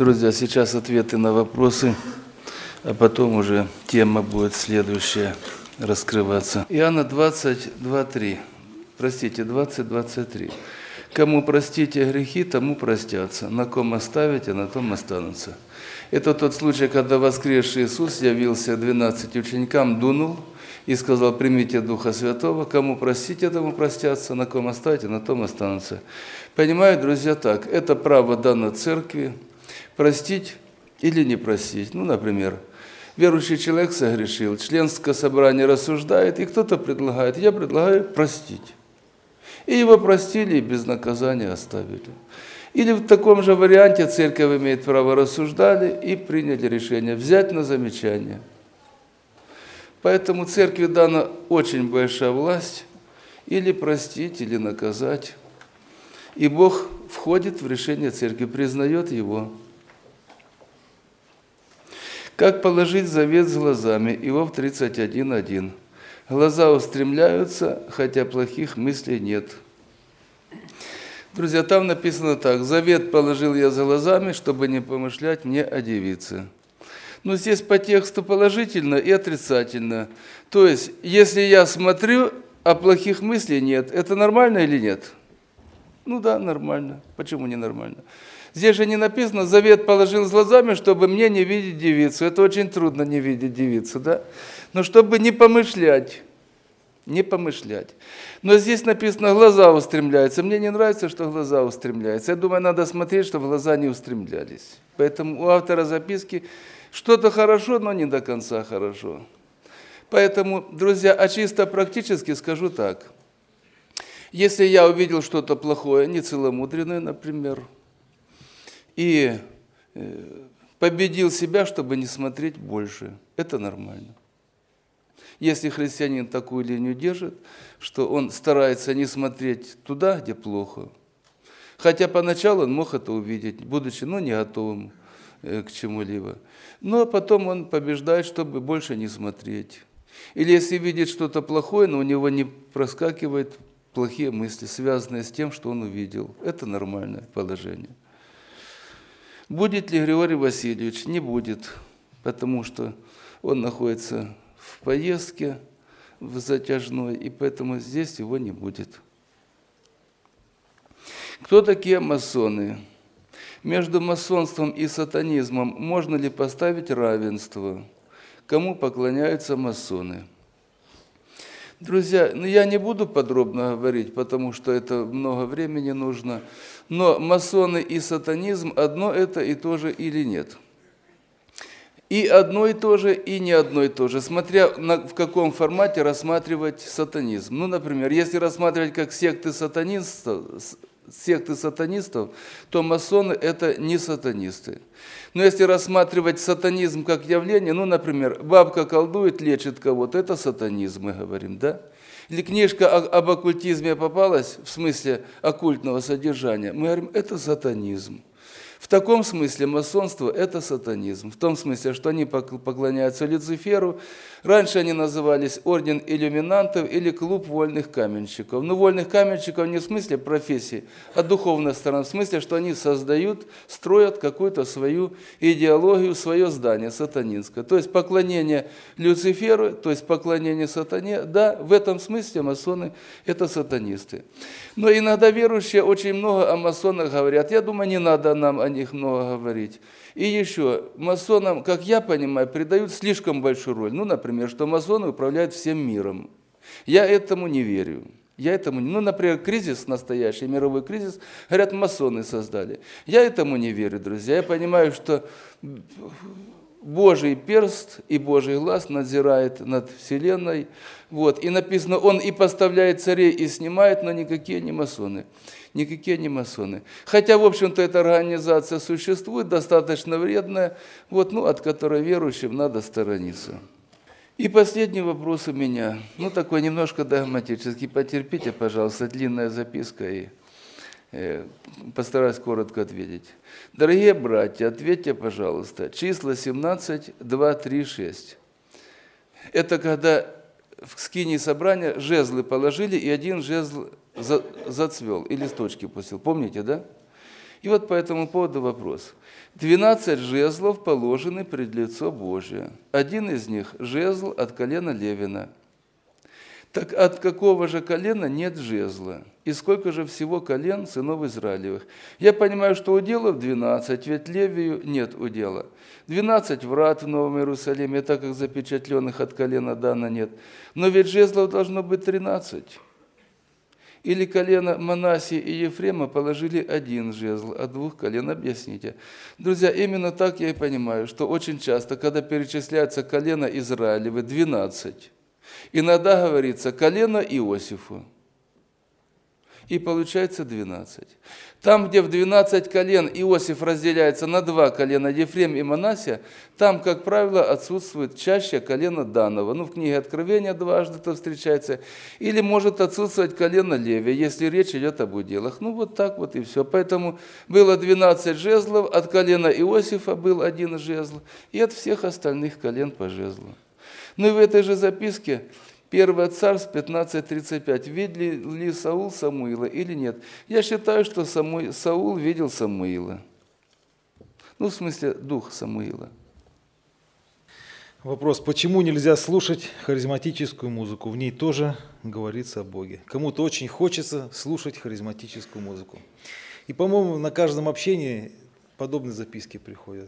Друзья, сейчас ответы на вопросы, а потом уже тема будет следующая раскрываться. Иоанна 22:3. Простите, 20:23. Кому простите грехи, тому простятся. На ком оставите, на том останутся. Это тот случай, когда воскресший Иисус явился 12 ученикам, дунул и сказал: примите Духа Святого, кому простите, тому простятся, на ком оставите, на том останутся. Понимают, друзья, так, это право дано церкви, простить или не простить. Ну, например, верующий человек согрешил, членское собрание рассуждает, и кто-то предлагает: я предлагаю простить. И его простили, и без наказания оставили. Или в таком же варианте церковь имеет право рассуждали и приняли решение взять на замечание. Поэтому церкви дана очень большая власть или простить, или наказать. И Бог входит в решение церкви, признает его. Как положить завет с глазами? Иов 31:1. Глаза устремляются, хотя плохих мыслей нет. Друзья, там написано так: завет положил я за глазами, чтобы не помышлять мне о девице. Но здесь по тексту положительно и отрицательно. То есть, если я смотрю, а плохих мыслей нет, это нормально или нет? Ну да, нормально. Почему не нормально? Здесь же не написано: завет положил с глазами, чтобы мне не видеть девицу. Это очень трудно не видеть девицу, да? Но чтобы не помышлять. Не помышлять. Но здесь написано: глаза устремляются. Мне не нравится, что глаза устремляются. Я думаю, надо смотреть, чтобы глаза не устремлялись. Поэтому у автора записки что-то хорошо, но не до конца хорошо. Поэтому, друзья, а чисто практически скажу так. Если я увидел что-то плохое, нецеломудренное, например, и победил себя, чтобы не смотреть больше, это нормально. Если христианин такую линию держит, что он старается не смотреть туда, где плохо, хотя поначалу он мог это увидеть, будучи не готовым к чему-либо, но потом он побеждает, чтобы больше не смотреть. Или если видит что-то плохое, но у него не проскакивают плохие мысли, связанные с тем, что он увидел. Это нормальное положение. Будет ли Григорий Васильевич? Не будет, потому что он находится в поездке в затяжной, и поэтому здесь его не будет. Кто такие масоны? Между масонством и сатанизмом можно ли поставить равенство? Кому поклоняются масоны? Друзья, я не буду подробно говорить, потому что это много времени нужно, но масоны и сатанизм одно это и то же или нет? И одно и то же, и не одно и то же, смотря в каком формате рассматривать сатанизм. Ну, например, если рассматривать как секты сатанистов, то масоны – это не сатанисты. Но если рассматривать сатанизм как явление, например, бабка колдует, лечит кого-то, это сатанизм, мы говорим, да? Или книжка об оккультизме попалась, в смысле оккультного содержания, мы говорим, это сатанизм. В таком смысле масонство – это сатанизм. В том смысле, что они поклоняются Люциферу. Раньше они назывались Орден Иллюминантов или Клуб Вольных Каменщиков. Но вольных каменщиков не в смысле профессии, а духовная сторона. В смысле, что они создают, строят какую-то свою идеологию, свое здание сатанинское. То есть поклонение Люциферу, то есть поклонение сатане. Да, в этом смысле масоны – это сатанисты. Но иногда верующие очень много о масонах говорят. Я думаю, не надо нам о них много говорить. И еще, масонам, как я понимаю, придают слишком большую роль. Например, что масоны управляют всем миром. Я этому не верю. Например, кризис настоящий, мировой кризис, говорят, масоны создали. Я этому не верю, друзья. Я понимаю, что Божий перст и Божий глаз надзирает над вселенной. И написано, он и поставляет царей, и снимает, но никакие не масоны. Никакие не масоны. Хотя, в общем-то, эта организация существует, достаточно вредная, от которой верующим надо сторониться. И последний вопрос у меня, такой немножко догматический. Потерпите, пожалуйста, длинная записка, и постараюсь коротко ответить. Дорогие братья, ответьте, пожалуйста, числа 17, 2, 3, 6. Это когда в скинии собрания жезлы положили, и один жезл зацвел, и листочки пустил. Помните, да? И вот по этому поводу вопрос. 12 жезлов положены пред лицо Божие. Один из них – жезл от колена Левина. Так от какого же колена нет жезла? И сколько же всего колен сынов Израилевых? Я понимаю, что уделов 12, ведь Левию нет удела. 12 врат в Новом Иерусалиме, так как запечатленных от колена Дана нет. Но ведь жезлов должно быть 13. Или колено Манасии и Ефрема положили один жезл, от двух колен, объясните. Друзья, именно так я и понимаю, что очень часто, когда перечисляются колено Израилевы, 12, иногда говорится колено Иосифу, и получается 12. Там, где в 12 колен Иосиф разделяется на два колена, Ефрем и Манасия, там, как правило, отсутствует чаще колено Данова. В книге Откровения дважды это встречается. Или может отсутствовать колено Левия, если речь идет об уделах. Вот так вот и все. Поэтому было 12 жезлов, от колена Иосифа был один жезл, и от всех остальных колен по жезлу. И в этой же записке 1 Царств 15:35. Видел ли Саул Самуила или нет? Я считаю, что Саул видел Самуила. В смысле, дух Самуила. Вопрос, почему нельзя слушать харизматическую музыку? В ней тоже говорится о Боге. Кому-то очень хочется слушать харизматическую музыку. И, по-моему, на каждом общении подобные записки приходят.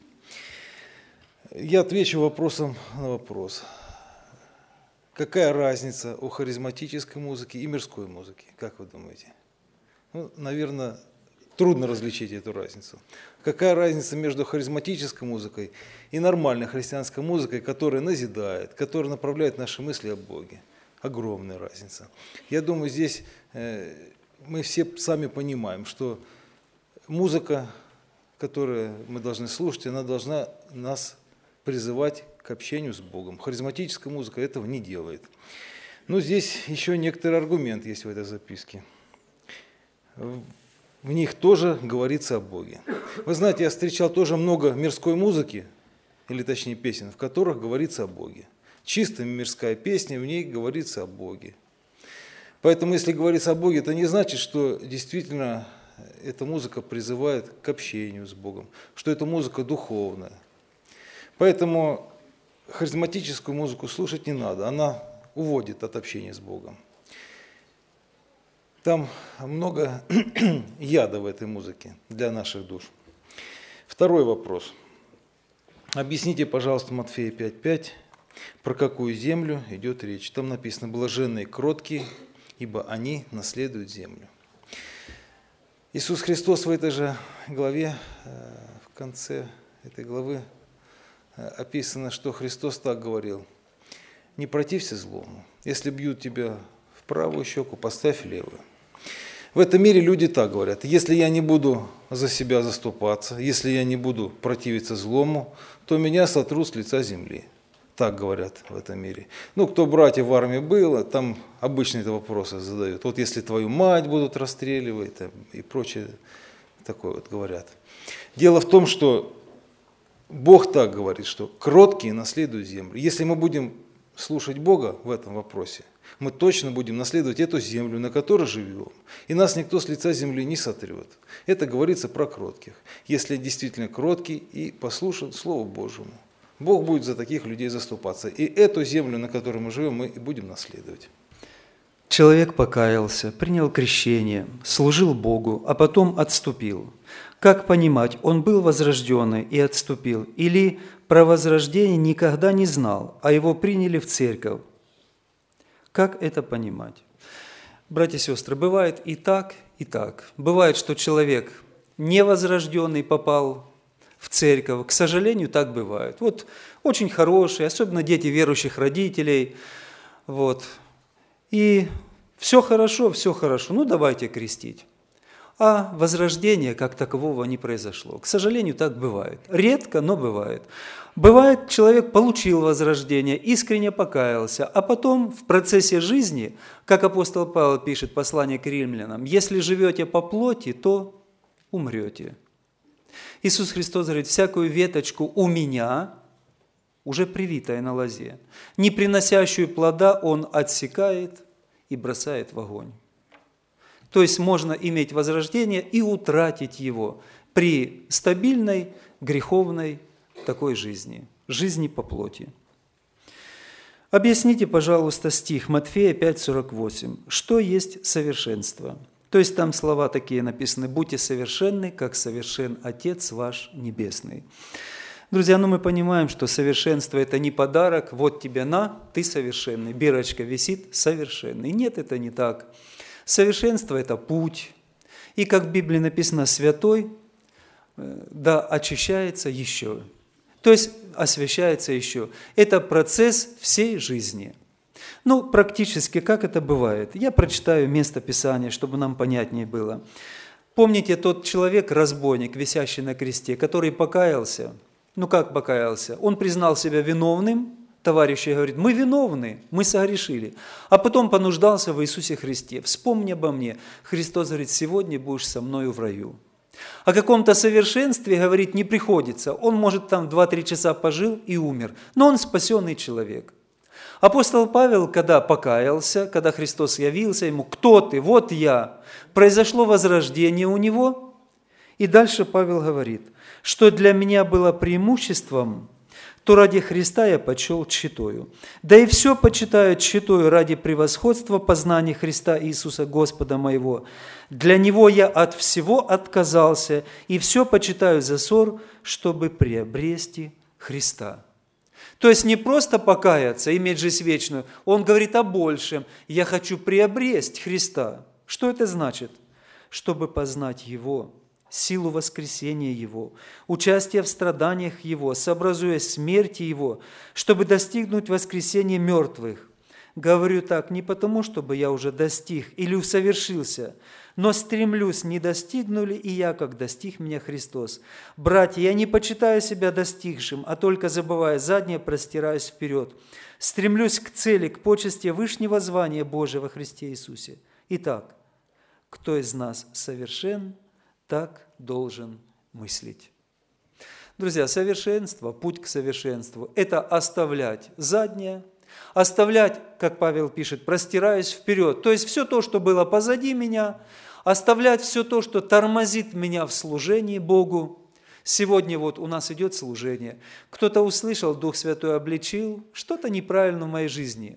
Я отвечу вопросом на вопрос. Какая разница у харизматической музыки и мирской музыки? Как вы думаете? Наверное, трудно различить эту разницу. Какая разница между харизматической музыкой и нормальной христианской музыкой, которая назидает, которая направляет наши мысли о Боге? Огромная разница. Я думаю, здесь мы все сами понимаем, что музыка, которую мы должны слушать, она должна нас призывать к общению с Богом. Харизматическая музыка этого не делает. Но здесь еще некоторый аргумент есть в этой записке. В них тоже говорится о Боге. Вы знаете, я встречал тоже много мирской музыки, или точнее песен, в которых говорится о Боге. Чистая мирская песня, в ней говорится о Боге. Поэтому, если говорится о Боге, это не значит, что действительно эта музыка призывает к общению с Богом, что эта музыка духовная. Поэтому харизматическую музыку слушать не надо, она уводит от общения с Богом. Там много яда в этой музыке для наших душ. Второй вопрос. Объясните, пожалуйста, Матфея 5:5, про какую землю идет речь. Там написано: блаженные кроткие, ибо они наследуют землю. Иисус Христос в этой же главе, в конце этой главы, описано, что Христос так говорил: не протився злому, если бьют тебя в правую щеку, поставь левую. В этом мире люди так говорят: если я не буду за себя заступаться, если я не буду противиться злому, то меня сотрут с лица земли. Так говорят в этом мире. Кто братьев в армии было, там обычно это вопросы задают. Вот если твою мать будут расстреливать и прочее, такое говорят. Дело в том, что Бог так говорит, что кроткие наследуют землю. Если мы будем слушать Бога в этом вопросе, мы точно будем наследовать эту землю, на которой живем. И нас никто с лица земли не сотрет. Это говорится про кротких. Если действительно кроткий и послушан Слову Божьему, Бог будет за таких людей заступаться. И эту землю, на которой мы живем, мы и будем наследовать. Человек покаялся, принял крещение, служил Богу, а потом отступил. Как понимать, он был возрожденный и отступил, или про возрождение никогда не знал, а его приняли в церковь? Как это понимать? Братья и сестры, бывает и так, и так. Бывает, что человек невозрожденный попал в церковь. К сожалению, так бывает. Очень хорошие, особенно дети верующих родителей. И все хорошо, давайте крестить. А возрождения как такового не произошло. К сожалению, так бывает. Редко, но бывает. Бывает, человек получил возрождение, искренне покаялся, а потом в процессе жизни, как апостол Павел пишет, послание к римлянам: если живете по плоти, то умрете. Иисус Христос говорит: всякую веточку у меня, уже привитая на лозе, не приносящую плода, Он отсекает и бросает в огонь. То есть можно иметь возрождение и утратить его при стабильной, греховной такой жизни, жизни по плоти. Объясните, пожалуйста, стих Матфея 5:48. Что есть совершенство? То есть там слова такие написаны: «Будьте совершенны, как совершен Отец ваш Небесный». Друзья, мы понимаем, что совершенство – это не подарок, вот тебе на, ты совершенный, бирочка висит, совершенный. Нет, это не так. Совершенство – это путь. И как в Библии написано, святой, да, очищается еще. То есть освящается еще. Это процесс всей жизни. Практически, как это бывает? Я прочитаю место Писания, чтобы нам понятнее было. Помните тот человек, разбойник, висящий на кресте, который покаялся? Как покаялся? Он признал себя виновным, товарищи говорят: мы виновны, мы согрешили. А потом понуждался в Иисусе Христе: вспомни обо мне. Христос говорит: сегодня будешь со мною в раю. О каком-то совершенстве говорить не приходится. Он, может, там 2-3 часа пожил и умер, но он спасенный человек. Апостол Павел, когда покаялся, когда Христос явился ему: кто ты? Вот я. Произошло возрождение у него. И дальше Павел говорит, что для меня было преимуществом, то ради Христа я почел тщетою. Да и все почитаю тщетою ради превосходства познания Христа Иисуса Господа моего. Для Него я от всего отказался, и все почитаю за ссор, чтобы приобрести Христа». То есть не просто покаяться, иметь жизнь вечную, он говорит о большем. Я хочу приобрести Христа. Что это значит? Чтобы познать Его, силу воскресения Его, участие в страданиях Его, сообразуясь смерти Его, чтобы достигнуть воскресения мертвых. Говорю так не потому, чтобы я уже достиг или усовершился, но стремлюсь, не достигну ли и я, как достиг меня Христос. Братья, я не почитаю себя достигшим, а только, забывая заднее, простираюсь вперед. Стремлюсь к цели, к почести вышнего звания Божия во Христе Иисусе. Итак, кто из нас совершен, так должен мыслить. Друзья, совершенство, путь к совершенству – это оставлять заднее, оставлять, как Павел пишет, простираясь вперед. То есть все то, что было позади меня, оставлять все то, что тормозит меня в служении Богу. Сегодня вот у нас идет служение. Кто-то услышал, Дух Святой обличил, что-то неправильно в моей жизни.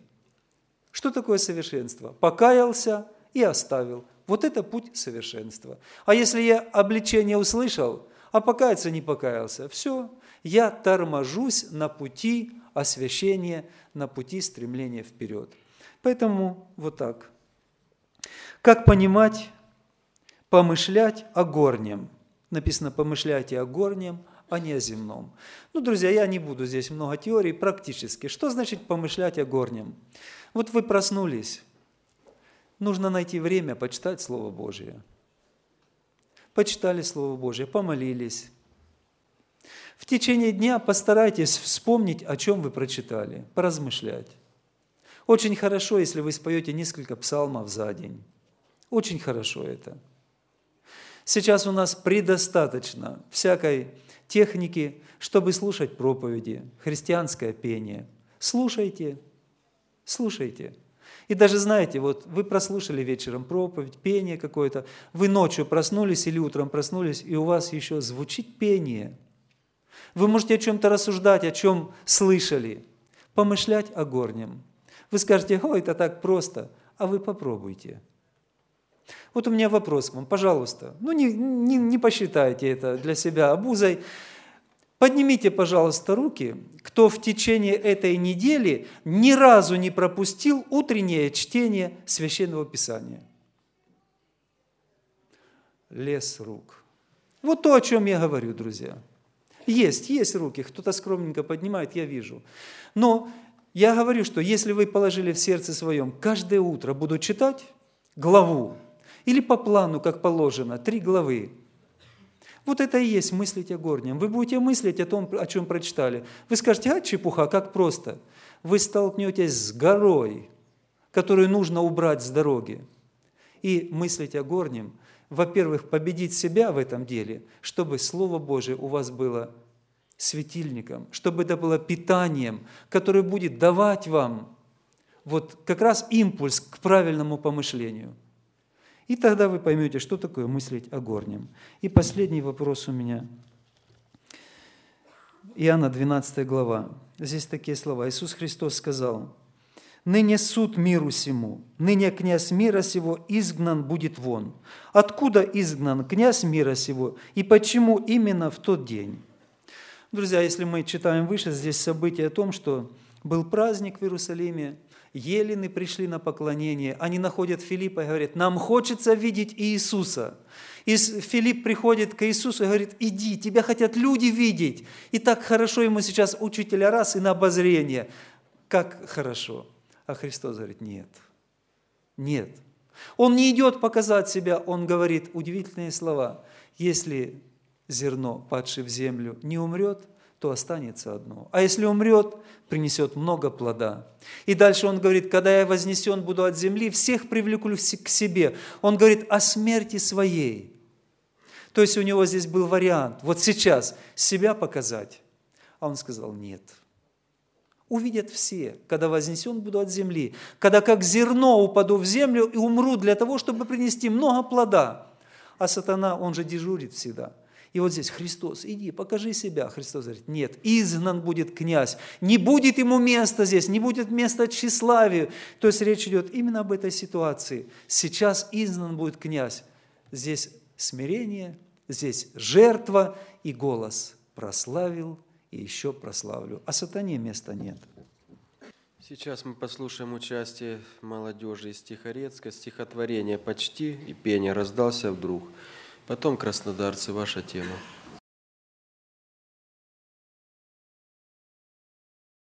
Что такое совершенство? Покаялся и оставил. Вот это путь совершенства. А если я обличение услышал, а покаяться не покаялся, все, я торможусь на пути освящения, на пути стремления вперед. Поэтому вот так. Как понимать, помышлять о горнем? Написано: помышляйте о горнем, а не о земном. Друзья, я не буду здесь много теорий, практически. Что значит помышлять о горнем? Вот вы проснулись. Нужно найти время почитать Слово Божие. Почитали Слово Божие, помолились. В течение дня постарайтесь вспомнить, о чем вы прочитали, поразмышлять. Очень хорошо, если вы споете несколько псалмов за день. Очень хорошо это. Сейчас у нас предостаточно всякой техники, чтобы слушать проповеди, христианское пение. Слушайте, слушайте. И даже знаете, вот вы прослушали вечером проповедь, пение какое-то, вы ночью проснулись или утром проснулись, и у вас еще звучит пение. Вы можете о чем-то рассуждать, о чем слышали, помышлять о горнем. Вы скажете: ой, это так просто, а вы попробуйте. Вот у меня вопрос к вам, пожалуйста, не посчитайте это для себя обузой. Поднимите, пожалуйста, руки, кто в течение этой недели ни разу не пропустил утреннее чтение Священного Писания. Лес рук. Вот то, о чем я говорю, друзья. Есть руки, кто-то скромненько поднимает, я вижу. Но я говорю, что если вы положили в сердце своем, каждое утро буду читать главу, или по плану, как положено, 3 главы, вот это и есть мыслить о горнем. Вы будете мыслить о том, о чем прочитали. Вы скажете: чепуха, как просто. Вы столкнетесь с горой, которую нужно убрать с дороги. И мыслить о горнем, во-первых, победить себя в этом деле, чтобы Слово Божие у вас было светильником, чтобы это было питанием, которое будет давать вам вот как раз импульс к правильному помышлению. И тогда вы поймете, что такое мыслить о горнем. И последний вопрос у меня. Иоанна 12 глава. Здесь такие слова. Иисус Христос сказал: «Ныне суд миру сему, ныне князь мира сего изгнан будет вон». Откуда изгнан князь мира сего и почему именно в тот день? Друзья, если мы читаем выше, здесь событие о том, что был праздник в Иерусалиме, елены пришли на поклонение, они находят Филиппа и говорят: «Нам хочется видеть Иисуса». И Филипп приходит к Иисусу и говорит: «Иди, тебя хотят люди видеть». И так хорошо ему сейчас учителя раз и на обозрение. Как хорошо. А Христос говорит: нет, нет. Он не идет показать себя, он говорит удивительные слова. Если зерно, падшее в землю, не умрет, то останется одно. А если умрет, принесет много плода. И дальше он говорит: когда я вознесен буду от земли, всех привлеку к себе. Он говорит о смерти своей. То есть у него здесь был вариант, вот сейчас себя показать. А он сказал: нет. Увидят все, когда вознесен буду от земли, когда как зерно упаду в землю и умру для того, чтобы принести много плода. А сатана, он же дежурит всегда. И вот здесь: Христос, иди, покажи себя. Христос говорит: нет, изгнан будет князь, не будет ему места здесь, не будет места тщеславию. То есть речь идет именно об этой ситуации. Сейчас изгнан будет князь. Здесь смирение, здесь жертва и голос: прославил и еще прославлю. А сатане места нет. Сейчас мы послушаем участие молодежи из Тихорецка, стихотворение «Почти» и пение «Раздался вдруг». Потом, краснодарцы, ваша тема.